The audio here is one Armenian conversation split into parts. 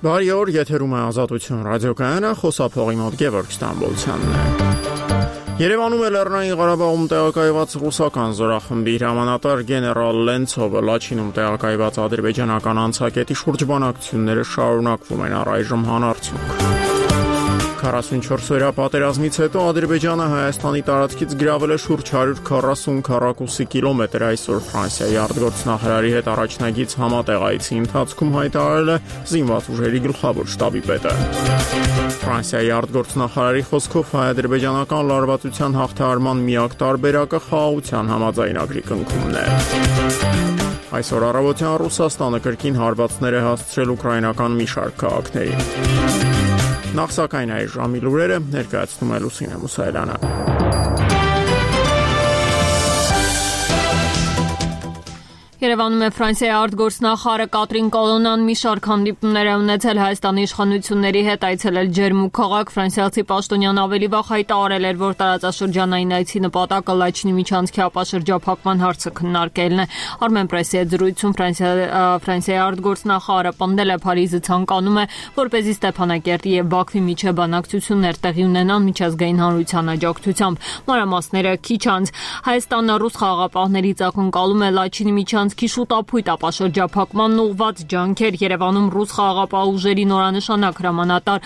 Բարի օր, եթերում է Ազատություն ռադիոկայանը, խոսափողի մոտ Գևորգ Ստամբոլցյանն է։ Երևանում է Լեռնային Ղարաբաղում տեղակայված ռուսական զորախմբի հրամանատար գեներալ Լենցովը Լաչինում տեղակայված ադրբեջանական անցակետի շուրջ բանակցությունները շարունակվում են առայժմ հանրարցունք։ 44-օրյա պատերազմից հետո Ադրբեջանը Հայաստանի տարածքից գրավել է շուրջ 140 քառակուսի կիլոմետր, այսօր Ֆրանսիայի արտգործնախարարի հետ առաջնագիծ համատեղ այցի ընթացքում հայտարարել է զինված ուժերի գլխավոր շտաբի պետը։ Ֆրանսիայի արտգործնախարարի խոսքով հայ-ադրբեջանական լարվածության հաղթահարման միակ տարբերակը խաղաղության համաձայնագրի կնքումն է։ Այսօր առավոտյան Ռուսաստանը կրկին հարվածներ է հասցրել ուկրաինական մի շարք քաղաքներին։ Նախ սակայն այս ժամի լուրերը ներկայացնում է Լուսինե Մուսայելյանը։ Երևանում է Ֆրանսիայի արտգործնախարար Կատրին Կոլոննան մի շարք հանդիպումներ է ունեցել Հայաստանի իշխանությունների հետ, այցելել Ջերմուկ քաղաք։ Ֆրանսիացի պաշտոնյան ավելի վաղ հայտարարել էր, որ տարածաշրջանային այցի նպատակը Լաչինի միջանցքի ապաշրջափակման հարցը քննարկելն է։ Armenpress-ի հետ զրույցում Ֆրանսիայի արտգործնախարարը պնդել է, Փարիզը ցանկանում է, որպեսզի Ստեփանակերտի եւ Բաքվի միջև բանակցություններ տեղի ունենան միջազգային հանրության աջակցությամբ։ Մանրամասները քիչ անց Հայաստանը ռուս խաղաղապահներից ակնկալում է Լաչինի միջանցքի շուտապույտ ապաշրջափակման ուղղված ջանքեր։ Երևանում ռուս խաղաղապահ ուժերի նորանշանակ հրամանատար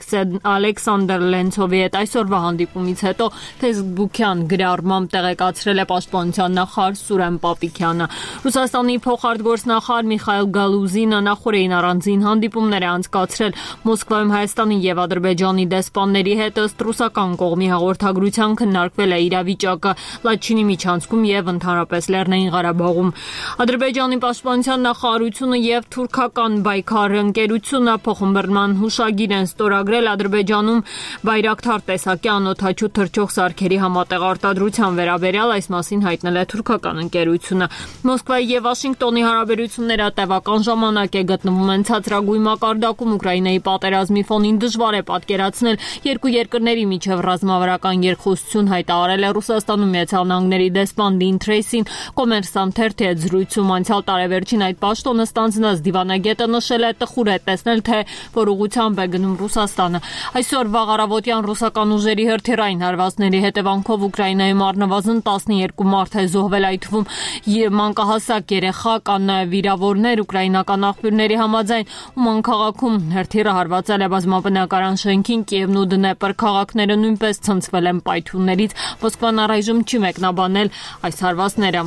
Ալեքսանդր Լենցովի հետ այսօրվա հանդիպումից հետո Facebook-յան գրառմամբ տեղեկացրել է պաշտպանության նախարար Սուրեն Պապիկյանը։ Ռուսաստանի փոխարտգործնախարար Միխայել Գալուզինը նախորդին առանձին հանդիպումներ է անցկացրել Մոսկվայում Հայաստանի եւ Ադրբեջանի դեսպանների հետ, ըստ ռուսական կողմի հաղորդագրության քննարկվել է իրավիճակը Լաչինի միջանցքում եւ ընդհանրապես Լեռնային Ղարաբաղում։ Ադրբեջանի պաշտպանության նախարարությունը եւ թուրքական Բայքար ընկերությունը փոխըմբռնման հուշագիր են ստորագրել Ադրբեջանում Բայրակթար տեսակի անօդաչու թռչող սարքերի համատեղ արտադրության վերաբերյալ, այս մասին հայտնել է թուրքական ընկերությունը։ Մոսկվայի եւ Վաշինգտոնի հարաբերությունները տևական ժամանակ է գտնվում են ցածրագույն մակարդակում։ Ուկրաինայի պատերազմի ֆոնին դժվար է պատկերացնել երկու երկրների միջև ռազմավարական երկխոսություն, հայտարարել է Ռուսաստանում Միացյալ Նահանգների դեսպան Լին Թրեյսին Կոմերսանտ թերթի հետ զրույցում։ Անցյալ տարեվերջին այդ պաշտոնը ստանձնած դիվանագետը նշել է, տխուր է տեսնել, թե որ ուղղությամբ է գնում Ռուսաստանը։ Այսօր վաղ առավոտյան ռուսական ուժերի հրթիռային հարվածների հետևանքով Ուկրաինայում առնվազն 12 մարդ է զոհվել, այդ թվում մանկահասակ երեխա, կան նաև վիրավորներ։ Ուկրաինական աղբյուրների համաձայն Ուման քաղաքում հրթիռը հարվածել է բազմաբնակարան շենքին, Կիևն ու Դնեպր քաղաքները նույնպես ցնցվել են պայթյուններից։ Մոսկվան առայժմ չի մեկնաբանել այս հարվածները։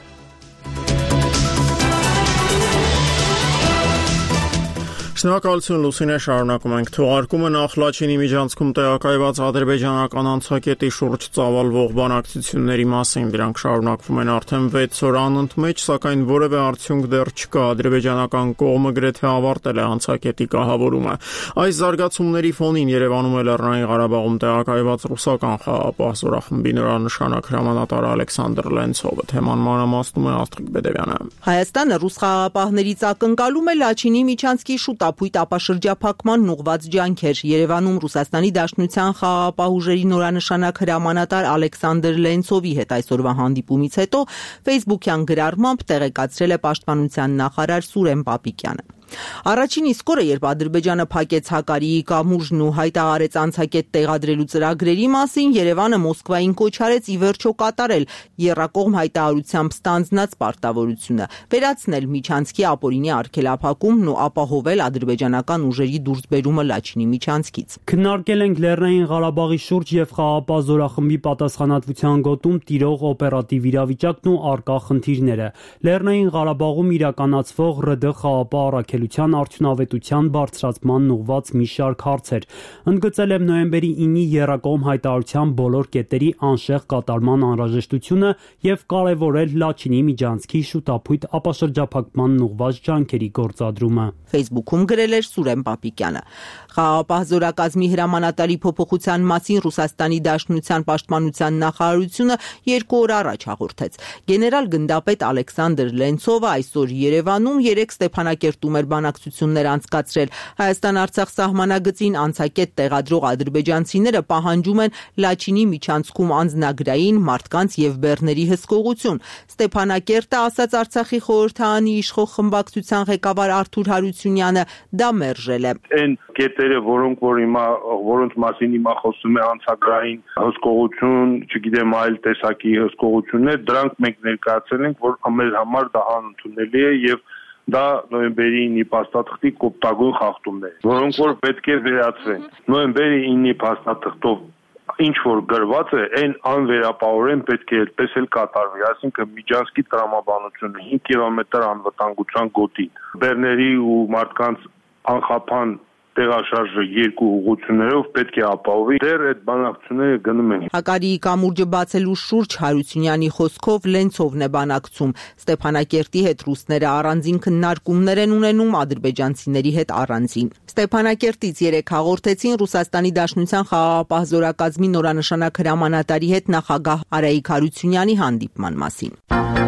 Շնորհակալություն Լուսինե, շարունակում ենք թողարկումը։ Նախ Լաչինի միջանցքում տեղակայված ադրբեջանական անցակետի շուրջ ծավալվող բանակցությունների մասին, դրանք շարունակվում են արդեն 6 օր անընդմեջ, սակայն որևէ արդյունք դեռ չկա։ Ադրբեջանական կողմը գրեթե ավարտել է անցակետի կահավորումը։ Այս զարգացումների ֆոնին Երևանում է Լեռնային Ղարաբաղում տեղակայված ռուսական խաղաղապահ զորախմբի նորանշանակ հրամանատար Ալեքսանդր Լենցովը։ Թեման մանրամասնում է Աստղիկ Բեդևյանը։ Հայաստանը ռուս խաղաղապահներից ակնկալում է Լաչինի միջանցքի շուտապույտ ապաշրջափակման ուղղված ջանքեր։ Երևանում Ռուսաստանի Դաշնության խաղաղապահ ուժերի նորանշանակ հրամանատար Ալեքսանդր Լենցովի հետ այսօրվա հանդիպումից հետո Facebook-յան գրառմամբ տեղեկացրել է պաշտպանության նախարար Սուրեն Պապիկյանը։ Առաջին իսկ օրը, երբ Ադրբեջանը փակեց Հակարիի կամուրջն ու հայտարարեց անցակետ տեղադրելու ծրագրերի մասին, Երևանը Մոսկվային կոչ արեց ի վերջո կատարել եռակողմ հայտարարությամբ ստանձնած պարտավորությունը՝ վերացնել միջանցքի ապօրինի արգելափակումն ու ապահովել ադրբեջանական ուժերի դուրսբերումը Լաչինի միջանցքից։ Քննարկել ենք Լեռնային Ղարաբաղի շուրջ եւ խաղաղապահ զորախմբի պատասխանատվության գոտում տիրող օպերատիվ իրավիճակն ու առկա խնդիրները։ Լեռնային Ղարաբաղում իրականացվող ՌԴ խաղաղապահ արդյունավետության բարձրացման ուղղված մի շարք հարցեր։ Ընդգծել եմ նոյեմբերի 9-ի եռակողմ հայտարարության բոլոր կետերի անշեղ կատարման անհրաժեշտությունը եւ կարեւորել Լաչինի միջանցքի շուտապույտ ապաշրջափակման ուղղված ջանքերի գործադրումը։ Facebook-ում գրել էր Սուրեն Պապիկյանը։ Խաղաղապահ զորակազմի հրամանատարի փոփոխության մասին Ռուսաստանի Դաշնության պաշտպանության նախարարությունը 2 օր առաջ հաղորդեց։ Գեներալ գնդապետ Ալեքսանդր Լենցովը այսօր Երևանում 3 Ստեփանակերտում էր բազմատար բանակցություններ անցկացրել։ Հայաստան-Արցախ սահմանագծին անցակետ տեղադրող ադրբեջանցիները պահանջում են Լաչինի միջանցքում անձնագրային, մարդկանց եւ բեռների հսկողություն։ Ստեփանակերտը, ասաց Արցախի խորհրդարանի իշխող խմբակցության ղեկավար Արթուր Հարությունյանը, դա մերժել է։ Այն կետերը, որոնց մասին հիմա խոսում է անցագրային հսկողություն, չգիտեմ, այլ տեսակի հսկողություններ, դրանք մենք ներկայացրել ենք, որ մեր համար դա անընդունելի է եւ դա նոյեմբերի 9-ի փաստաթղթի կոպտագույն խախտումներ, որոնք որ պետք է վերացվեն։ Նոյեմբերի 9-ի փաստաթղթով ինչ որ գրված է, այն անվերապահորեն պետք է այդպես էլ կատարվի, այսինքն Միջանցքի տրամաբանությունը 5 կիլոմետր անվտանգության գոտի, բեռների ու մարդկանց անխափան տեղաշարժը 2 ուղղություններով պետք է ապահովի։ Դեռ այդ բանակցությունները գնում են։ Հակարիի կամուրջը բացելու շուրջ Հարությունյանի խոսքով Լենցովն է բանակցում։ Ստեփանակերտի հետ ռուսները առանձին քննարկումներ են ունենում, ադրբեջանցիների հետ առանձին։ Ստեփանակերտից 3 հաղորդեցին Ռուսաստանի Դաշնության խաղաղապահ զորակազմի նորանշանակ հրամանատարի հետ նախագահ Արայիկ Հարությունյանի հանդիպման մասին։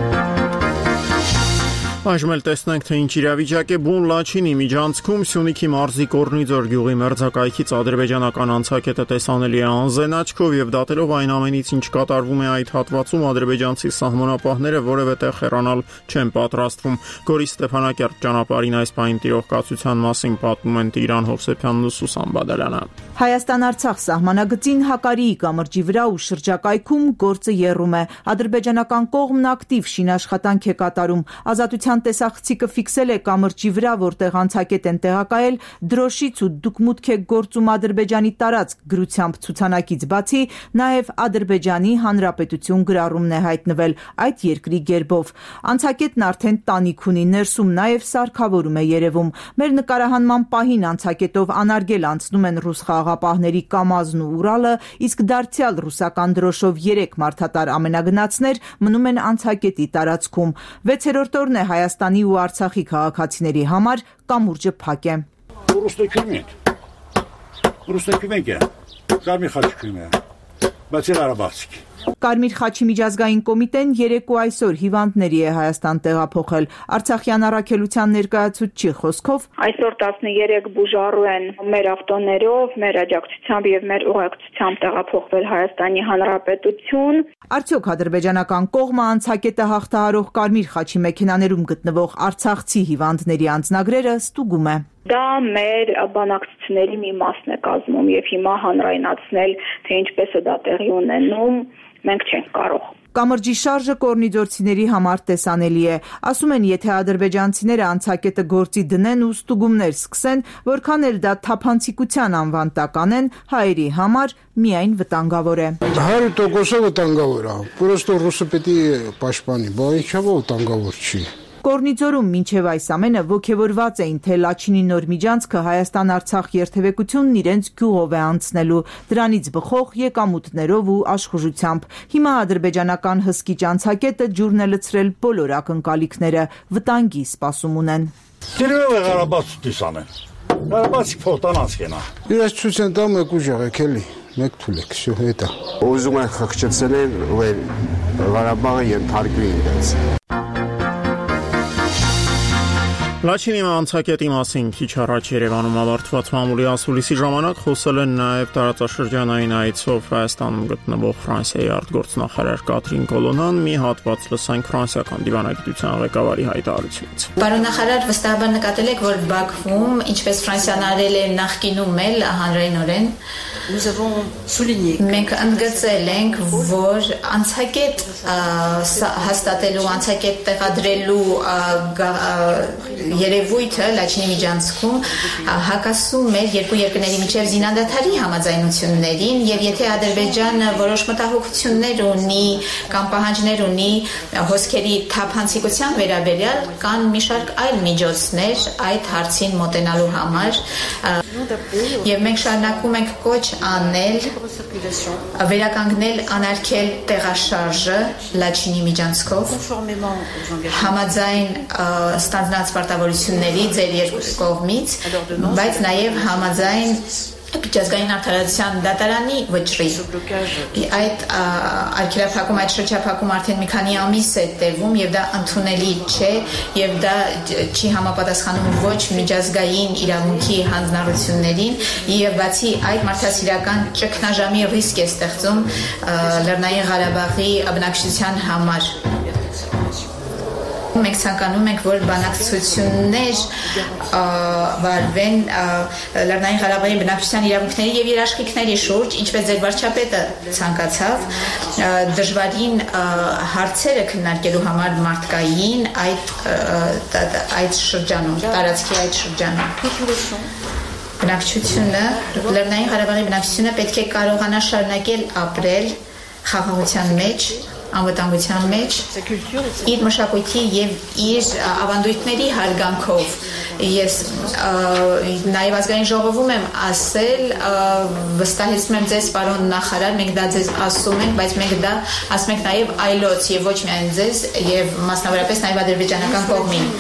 Այժմ էլ տեսնենք, թե ինչ իրավիճակ է բուն Լաչինի միջանցքում Սյունիքի մարզի Կորնիձոր գյուղի մերձակայքից ադրբեջանական անցակետը տեսանելի է անզեն աչքով եւ դատելով այն ամենից, ինչ կատարվում է այդ հատվածում, ադրբեջանցի սահմանապահները որևէ տեղ հեռանալ չեն պատրաստվում։ Գորի Ստեփանակերտ ճանապարհին այս պահին տիրող կացության մասին պատմում են Տիգրան Հովսեփյանն ու Սուսան Բադալյանը։ Հայաստան-Արցախ սահմանագծին Հակարիի կամրջի վրա ու շրջակայքում գործը եռում է։ Ադրբեջանական կողմն ակտիվ շինաշխատանք է կատարում։ Ազատության տեսախցիկը ֆիքսել է կամրջի վրա, որտեղ անցակետ են տեղակայել դրոշից ու դուք մուտք եք գործում Ադրբեջանի տարածք գրությամբ ցուցանակից բացի, նաև Ադրբեջանի Հանրապետություն գրառումն է հայտնվել այդ երկրի գերբով։ Անցակետն արդեն տանիք ունի, ներսում նաև սարքավորում է երևում։ Մեր նկարահանման պահին անցակետով անարգել անցնում են ռուս խաղաղապահների Կամազն ու Ուրալը, իսկ դարձյալ ռուսական դրոշով 3 մարդատար ամենագնացներ մնում են անցակետի տարածքում։ 6-րդ օրն է Հայաստանի ու Արցախի քաղաքացիների համար կամուրջը փակ է։ Կարմիր խաչի միջազգային կոմիտեն երեկո այսօր հիվանդների է Հայաստան տեղափոխել։ Արցախյան առաքելության ներկայացուցչի խոսքով այսօր 13 բուժառու են մեր ավտոներով, մեր աջակցությամբ եւ մեր ուղեկցությամբ տեղափոխվել Հայաստանի Հանրապետություն։ Արդյոք ադրբեջանական կողմը անցակետը հաղթահարող Կարմիր խաչի մեքենաներում գտնվող արցախցի հիվանդների անձնագրերը ստուգում է։ Դա մեր բանակցությունների մի մասն է կազմում եւ հիմա հանրայնացնել, թե ինչպես է դա տեղի ունենում, մենք չենք կարող։ Կամրջի շարժը կորնիձորցիների համար տեսանելի է։ Ասում են, եթե ադրբեջանցիները անցակետը գործի դնեն ու ստուգումներ սկսեն, որքան էլ դա թափանցիկության անվան տակ անեն, հայերի համար միայն վտանգավոր է։ 100% վտանգավոր է։ Պրոստո ռուսը պետք է պաշտպանի, բայց ինչով վտանգավոր չի։ Կորնիձորում մինչև այս ամենը ոգևորված էին, թե Լաչինի նոր միջանցքը Հայաստան-Արցախ երթևեկությունն իրենց գյուղով է անցնելու, դրանից բխող եկամուտներով ու աշխուժությամբ։ Հիմա ադրբեջանական հսկիչ անցակետը ջուրն է լցրել բոլոր ակնկալիքները, վտանգի սպասում ունեն։ Ես ցույց եմ տա մեկ ուժեղ էլի, մեկ թուլեք, всё это։ Ուզում են խղճեցնել, որ Ղարաբաղը ենթարկվի իրենց։ Լաչինի անցակետի մասին քիչ առաջ Երևանում ավարտված մամուլի ասուլիսի ժամանակ խոսել են նաև տարածաշրջանային այցով Հայաստանում գտնվող Ֆրանսիայի արտգործնախարար Կատրին Կոլոնան, մի հատված լսենք ֆրանսիական դիվանագիտության ղեկավարի հայտարարությունից։ Պարոն նախարար, վստահաբար նկատել եք, որ Բաքվում, ինչպես Ֆրանսիան արել է նախկինում էլ հանրայնորեն, մենք ընդգծել ենք, որ անցակետ հաստատելու, անցակետ տեղադրելու երևույթը Լաչինի միջանցքում հակասում էր երկու երկրների միջև զինադադարի համաձայնություններին եւ եթե Ադրբեջանը որոշ մտահոգություններ ունի կամ պահանջներ ունի հոսքերի թափանցիկության վերաբերյալ, կան մի շարք այլ միջոցներ այդ հարցին մոտենալու համար եւ մենք շարունակում ենք կոչ անել վերականգնել անարգել տեղաշարժը Լաչինի միջանցքով համաձայն ստանդարտ պարտավորությունների ձեր երկու կողմից, բայց նաև համաձայն միջազգային արդարադատության դատարանի վճռի։ Այդ արգելափակում, այդ շրջափակում արդեն մի քանի ամիս է տևում եւ դա ընդունելի չէ եւ դա չի համապատասխանում ոչ միջազգային իրավունքի հանձնառություններին եւ բացի այդ մարդասիրական ճգնաժամի ռիսկ է ստեղծում Լեռնային Ղարաբաղի բնակչության համար։ Մենք ցանկանում ենք, որ բանակցություններ վարվեն Լեռնային Ղարաբաղի բնակչության իրավունքների եւ երաշխիքների շուրջ, ինչպես ձեր վարչապետը ցանկացավ, դժվարին հարցերը քննարկելու համար մարդկային այդ շրջանում, տարածքի այդ շրջանում։ Բնակչությունը, Լեռնային Ղարաբաղի բնակչությունը պետք է կարողանա շարունակել ապրել խաղաղության մեջ, անվտանգության մեջ, իր մշակույթի եւ իր ավանդույթների հարգանքով։ Ես նաեւ ազգային ժողովում եմ ասել, վստահեցնում եմ ձեզ, պարոն նախարար, մենք դա ձեզ ասում ենք, բայց մենք դա ասում ենք նաեւ այլոց եւ ոչ միայն ձեզ եւ մասնավորապես նաեւ ադրբեջանական կողմին։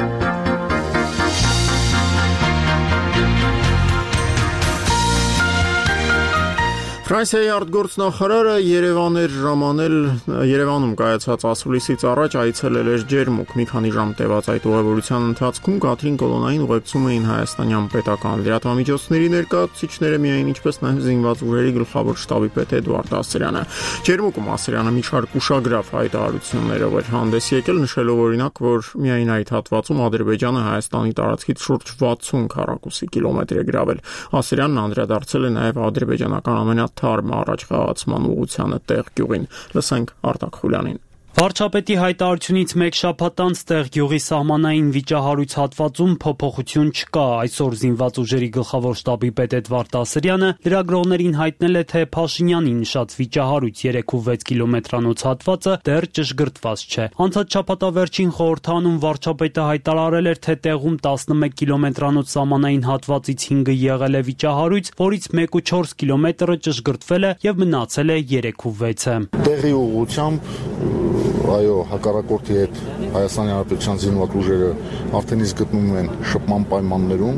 Ֆրանսիայի արտգործնախարարը Երևան էր ժամանել Երևանում կայացած ասուլիսից առաջ այցելել էր Ջերմուկ։ Մի քանի ժամ տևած այդ ուղևորության ընթացքում Կատրին Կոլոնային ուղեկցում էին հայաստանյան պետական լրատվամիջոցների ներկայացուցիչները, միայն ինչպես նաև զինված ուժերի գլխավոր շտաբի պետ Էդուարդ Ասրյանը։ Ջերմուկում Ասրյանը մի շարք ուշագրավ հայտարարություններով էր հանդես եկել, նշելով օրինակ, որ միայն այդ հատվածում Ադրբեջանը Հայաստանի տարածքից շուրջ 60 քառակուսի կիլոմետր է գրավել։ Ասրյանն անդրադարձել է նաև ադրբեջանական թարմ առաջխաղացման ուղղությանը տեղ գյուղին։ Լսենք Արտակ Խուլյանին։ Վարչապետի հայտարարությունից մեկ շաբաթ անց տեղ գյուղի սահմանային վիճահարույց հատվածում փոփոխություն չկա։ Այսօր զինված ուժերի գլխավոր շտաբի պետ Էդվարդ Ասրյանը լրագրողներին հայտնել է, թե Փաշինյանի նշած վիճահարույց 3.6 կիլոմետրանոց հատվածը դեռ ճշգրտված չէ։ Անցած շաբաթավերջին խորհրդանում վարչապետը հայտարարել էր, թե տեղում 11 կիլոմետրանոց սահմանային հատվածից 5-ը եղել է վիճահարույց, որից 1.4 կիլոմետրը ճշգրտվել է եւ մնացել է 3.6-ը։ Տեղի ուղղությամբ այո, հակառակորդի հետ Հայաստանի Հանրապետության զինված ուժերը արդեն իսկ գտնվում են շփման պայմաններում։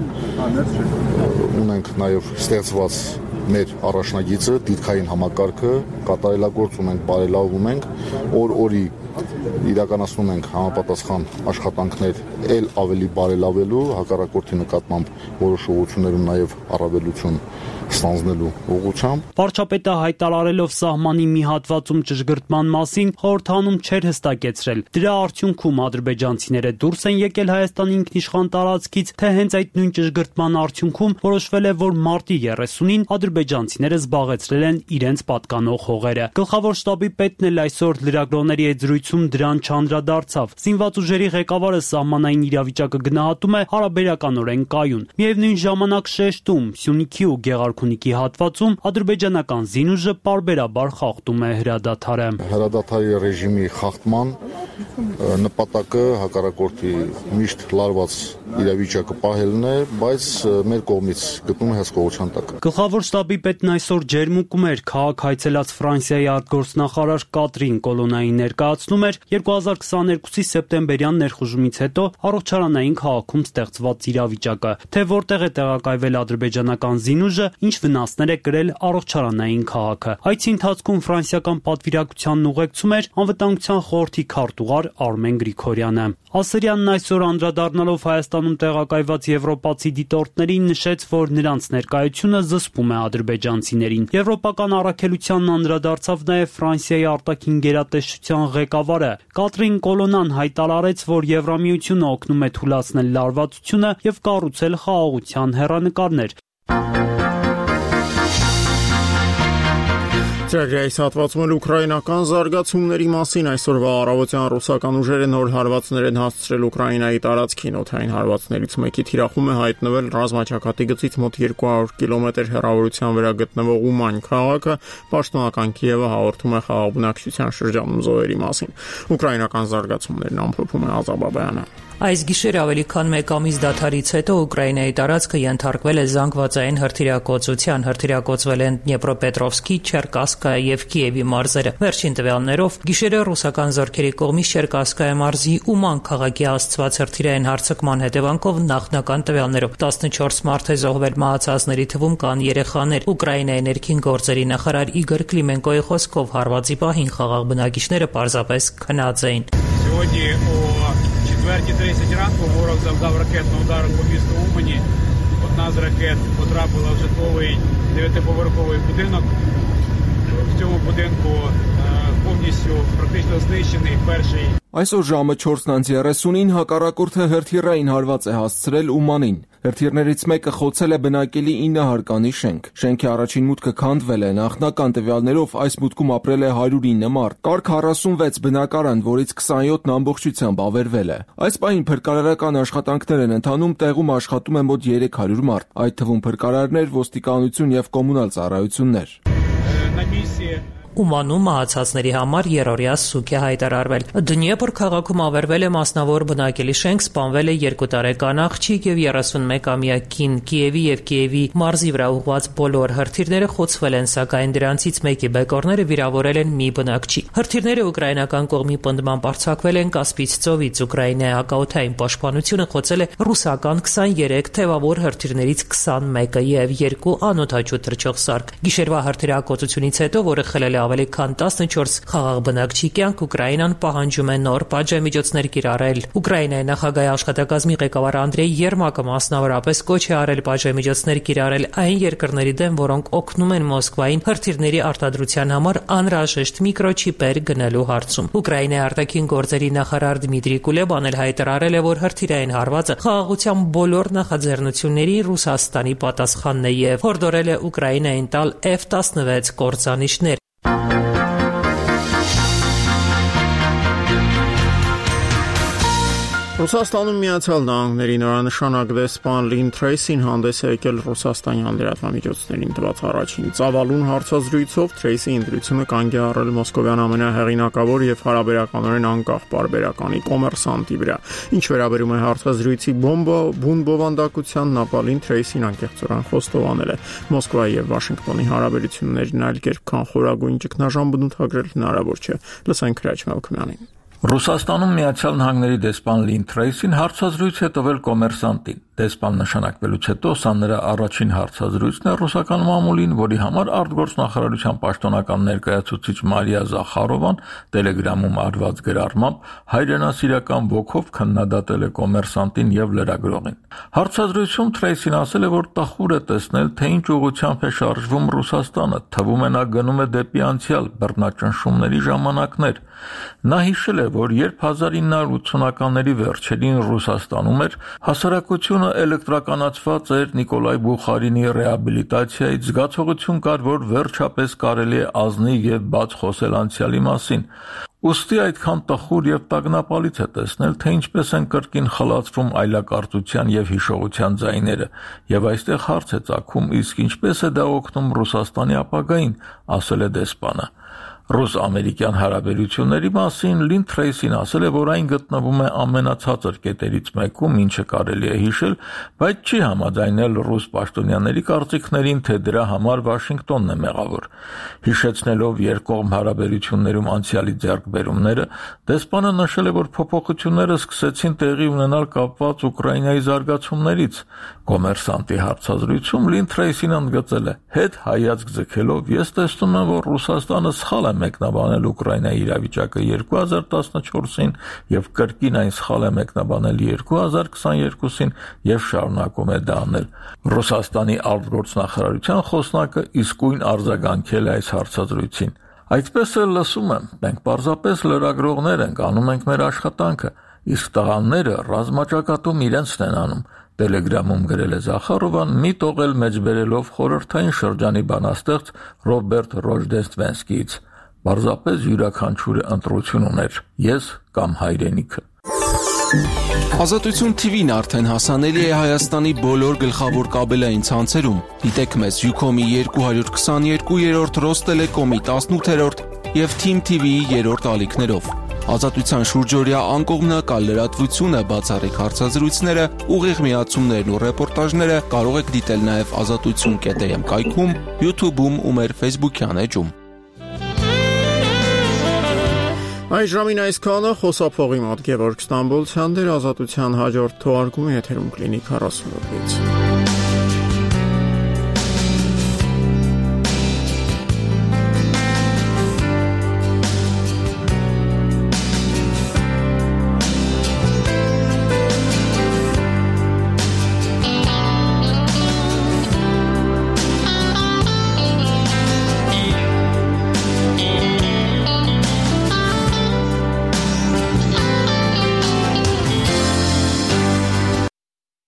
Ունենք նաև ստեղծված մեր առաջնագիծը, դիրքային համակարգը, կատարելագործում ենք, բարելավում ենք, օր-օրի իրականացնում ենք համապատասխան աշխատանքներ ել ավելի բարելավելու, հակառակորդի նկատմամբ որոշ ուղղություններում նաև առավելություն ստանձնելու ուղղությամբ։ Վարչապետը հայտարարելով սահմանի մի հատվածում ճշգրտման մասին խորհրդանում չէր հստակեցրել։ Դրա արդյունքում ադրբեջանցիները դուրս են եկել Հայաստանի ինքնիշխան տարածքից, թե հենց այդ նույն ճշգրտման արդյունքում որոշվել է, որ մարտի 30-ին ադրբեջանցիները զբաղեցրել են իրենց պատկանող հողերը։ Գլխավոր շտաբի պետն էլ այսօր լրագրողների հետ զրույցում դրան չանդրադարձավ։ Զինված ուժերի ղեկավարը սահմանային իրավիճակը գնահատում է հարաբերականորեն կայուն։ Միևնույն ժամանակ շեշտում Սյունիքի ու Գեղարքունիքի հատվածում ադրբեջանական զինուժը պարբերաբար խախտում է հրադադարը։ Հրադադարի ռեժիմի խախտման նպատակը հակառակորդի միշտ լարված իրավիճակը պահելն է, բայց մեր կողմից գտնում է հսկողության տակ։ Գլխավոր շտաբի պետն այսօր Ջերմուկում էր, քաղաք հայցելած Ֆրանսիայի արտգործնախարար Կատրին Կոլոնային ներկայացնում էր 2022-ի սեպտեմբերյան ներխուժումից հետո առողջարանային քաղաքում ստեղծված իրավիճակը, թե որտեղ է տեղակայվել ադրբեջանական զինուժը, ինչ վնասներ է կրել առողջարանային քաղաքը։ Այցի ընթացքում ֆրանսիական պատվիրակությանն ուղեկցում էր անվտանգության խորհրդի քարտուղար Արմեն Գրիգորյանը։ Ասրյանն այսօր անդրադառնալով Հայաստանում տեղակայված եվրոպացի դիտորդներին նշեց, որ նրանց ներկայությունը զսպում է ադրբեջանցիներին։ Եվրոպական առաքելությանն անդրադարձավ նաև Ֆրանսիայի արտաքին գերատեսչության ղեկավարը։ Կատրին Կոլոնան հայտարարեց, որ Եվրամիությունը օգնում է թուլացնել լարվածությունը եւ կառուցել խաղաղության հեռանկարներ։ Այս հատվածում էլ ուկրաինական զարգացումների մասին այսօրվա առավոտյան ռուսական ուժերը նոր հարվածներ են հասցրել Ուկրաինայի տարածքին։ Օդային հարվածներից մեկի թիրախում է հայտնվել ռազմաճակատի գծից մոտ 200 կիլոմետր հեռավորության վրա գտնվող Ուման քաղաքը։ Պաշտոնական Կիևը հաղորդում է խաղաղ բնակչության շրջանում զոհերի մասին։ Ուկրաինական զարգացումներն ամփոփում է Ազաբաբյանը։ Այս գիշեր ավելի քան 1 ամիս դադարից հետո Ուկրաինայի տարածքը ենթարկվել է զանգվածային հրթիռակոծության, հրթիռակոծվել են Դնեպրոպետրովսկի, Չերկասկայա եւ Կիևի մարզերը։ Վերջին տվյալներով գիշերը ռուսական զորքերի կողմից Չերկասկայա մարզի Ուման քաղաքի հասցված հրթիռային հարձակման հետևանքով նախնական տվյալներով 14 մարդ է զոհվել, մահացածների թվում կան երեխաներ։ Ուկրաինայի ներքին գործերի նախարար Իգոր Կլիմենկոյի խոսքով հարվածի պահին խաղաղ բնակիչները պարզապես քնած էին։ 4:30 ранку ворог завдав ракетного удару по місту Умані. Одна з ракет потрапила в житловий 9-поверховий будинок. В цьому будинку повністю практично знищений перший. Այսօր ժամը 4:30-ին հակառակորդը հրթիռային հարված է հասցրել Ումանին։ Հրթիռներից մեկը խոցել է բնակելի 9 հարկանի շենք։ Շենքի առաջին մուտքը քանդվել է, նախնական տվյալներով այս մուտքում ապրել է 109 մարդ։ Կար 46 բնակարան, որից 27-ն ամբողջությամբ ավերվել է։ Այս պահին փրկարարական աշխատանքներ են ընթանում, տեղում աշխատում է մոտ 300 մարդ, այդ թվում փրկարարներ, ոստիկանություն եւ կոմունալ ծառայություններ։ Ումանում մահացածների համար երրորդյա սուկ է հայտարարվել։ Դնեպր քաղաքում ավերվել է մասնավոր բնակելի շենք, սպանվել է 2 տարեկան աղջիկ եւ 31-ամյա կին։ Կիևի եւ Կիևի մարզի վրա ուղղված բոլոր հրթիռները խոցվել են, սակայն դրանցից մեկի բեկորները վիրավորել են մի բնակչի։ Հրթիռները ուկրաինական կողմի պնդմամբ արձակվել են Կասպից ծովից։ Ուկրաինայի հակաօդային պաշտպանությունը խոցել է ռուսական 23 թևավոր հրթիռներից 21-ը եւ 2 անօդաչու թռչող սարք։ Գիշերվա հրթիռակոծությունից հետո, որը խլել է ավելի քան 14 խաղաղ բնակչի կյանք, Ուկրաինան պահանջում է նոր պատժամիջոցներ կիրառել։ Ուկրաինայի նախագահի աշխատակազմի ղեկավար Անդրեյ Երմակը մասնավորապես կոչ է արել պատժամիջոցներ կիրառել այն երկրների դեմ, որոնք օգնում են Մոսկվային հրթիռների արտադրության համար անհրաժեշտ միկրոչիպեր գնելու հարցում։ Ուկրաինայի արտաքին գործերի նախարար Դմիտրի Կուլեբան էլ հայտարարել է, որ հրթիռային հարվածը խաղաղության բոլոր նախաձեռնությունների Ռուսաստանի պատասխանն է եւ հորդորել է Ուկրաինային տալ F-16 կործանիչներ։ Ռուսաստանում Միացյալ Նահանգների նորանշանակ դեսպան Լին Թրեյսին հանդես է եկել ռուսաստանյան լրատվամիջոցներին տված առաջին ծավալուն հարցազրույցով։ Թրեյսի ընտրությունը կանգ է առել մոսկովյան ամենահեղինակավոր եւ հարաբերականորեն անկախ պարբերականի Կոմերսանտի վրա։ Ինչ վերաբերում է հարցազրույցի բուն բովանդակությանն, ապա Լին Թրեյսին անկեղծորեն խոստովանել է Մոսկվայի եւ Վաշինգտոնի հարաբերություններն այլ կերպ քան խորագույն ճգնաժամ բնութագրել հնարավոր չէ։ Լսենք Քրաչ Մելքումյանին։ Ռուսաստանում Միացյալ Նահանգների դեսպան Լին Թրեյսին հարցազրույց է տվել Կոմերսանտին։ Դեսպան նշանակվելուց հետո սա նրա առաջին հարցազրույցն է ռուսական մամուլին, որի համար արտգործնախարարության պաշտոնական ներկայացուցիչ Մարիա Զախարովան Telegram-ում արված գրառմամբ հայրենասիրական ոգով քննադատել է Կոմերսանտին եւ լրագրողին։ Հարցազրույցում Թրեյսին ասել է, որ տխուր է տեսնել, թե ինչ ուղղությամբ է շարժվում Ռուսաստանը, թվում է նա գնում է դեպի անցյալ բռնաճնշումների ժամանակներ։ Նա հիշել է, որ երբ 1980-ականների վերջերին Ռուսաստանում էր, հասարակությունը էլեկտրականացված էր Նիկոլայ Բուխարինի ռեաբիլիտացիայից, զգացողություն կար, որ վերջապես կարելի է ազնիվ եւ բաց խոսել անցյալի մասին։ Ուստի այդքան տխուր եւ տագնապալից է տեսնել, թե ինչպես են կրկին խլացվում այլակարծության եւ հիշողության ձայները, եւ այստեղ հարց է ծագում, իսկ ինչպես է դա օգնում Ռուսաստանի ապագային, ասել է դեսպանը։ Ռուս-ամերիկյան հարաբերությունների մասին Լին Թրեյսին ասել է, որ այն գտնվում է ամենացածր կետերից մեկում, ինչը կարելի է հիշել, բայց չի համաձայնել ռուս պաշտոնյաների կարծիքներին, թե դրա համար Վաշինգտոնն է մեղավոր։ Հիշեցնելով երկկողմ հարաբերություններում անցյալի ձեռքբերումները, դեսպանը նշել է, որ փոփոխությունները սկսեցին տեղի ունենալ կապված Ուկրաինայի զարգացումներից։ Կոմերսանտի հարցազրույցում Լին Թրեյսին ընդգծել է. «Հետ հայացք ձգելով ես տեսնում եմ, որ Ռուսաստանը սխալ է մեկնաբանել Ուկրաինայի իրավիճակը 2014-ին եւ կրկին այն սխալ է մեկնաբանել 2022-ին եւ շարունակում է դա անել»։ Ռուսաստանի արտգործնախարարության խոսնակը իսկույն արձագանքել է այս հարցազրույցին։ Այդպես էլ լսում եմ, մենք պարզապես լրագրողներ ենք, անում ենք մեր աշխատանքը, իսկ տղաները ռազմաճակատում իրենցն են անում։ Telegram-ում գրել է Զախարովան, մի տողել մեջբերելով խորհրդային շրջանի բանաստեղծ Ռոբերտ Ռոժդեստվենսկիից։ Պարզապես յուրաքանչյուրը ընտրություն ուներ՝ ես կամ հայրենիքը։ Ազատություն TV-ն արդեն հասանելի է Հայաստանի բոլոր գլխավոր կաբելային ցանցերում։ Դիտեք մեզ Ucom-ի 222-րդ, Rostellecom-ի 18-րդ եւ Team TV-ի 3-րդ ալիքներով։ Ազատության շուրջօրյա անկողմնակալ լրատվությունը, բացառիկ հարցազրույցները, ուղիղ միացումներն ու ռեպորտաժները կարող եք դիտել նաև azatutsun.am կայքում, YouTube-ում ու մեր Facebook-յան էջում։ Այս ժամին այսքանը, խոսափողի մոտ Գևորգ Ստամբոլցյան, դեր Ազատության հաջորդ թողարկումը եթերում կլինի 40 րոպեից։